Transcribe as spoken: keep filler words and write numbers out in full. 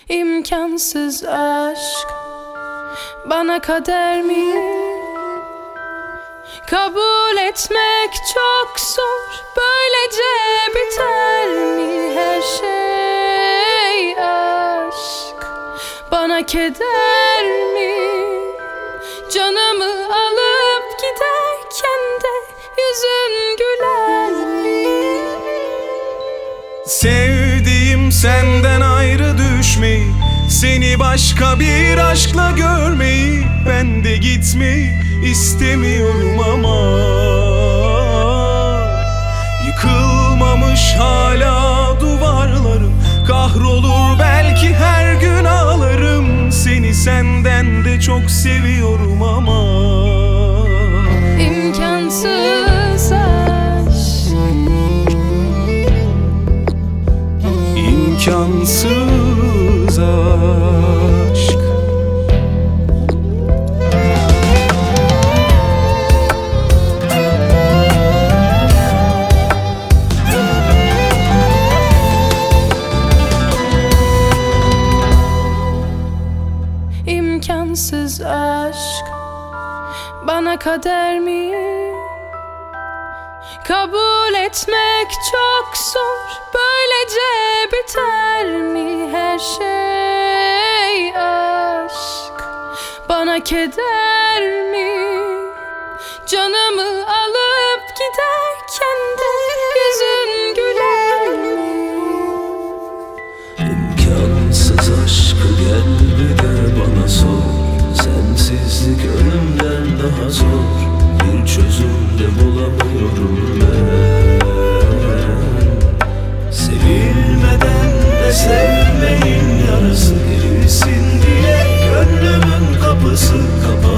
İmkansız aşk bana kader mi? Kabul etmek çok zor, böylece biter mi her şey? Aşk bana keder mi? Canımı alıp giderken de yüzün güler mi? Sevdiğim senden ayrı düşmeyi, seni başka bir aşkla görmeyi, ben de gitmeyi istemiyorum ama yıkılmamış hala duvarlarım, kahrolur belki her gün ağlarım. Seni senden de çok seviyorum ama İmkansız aşk, İmkansız aşk. İmkansız aşk bana kader mi? Kabul etmek çok zor, böylece biter mi her şey? Aşk bana keder mi? Canımı alıp giderken de yüzün güler mi? İmkansız aşkı gel bir de bana sor. Sensizlik ölümden daha zor. Bir çözüm de bulamıyorum ben. Sevilmeden de sevmeyin yarısı, girilsin diye gönlümün kapısı kapalı.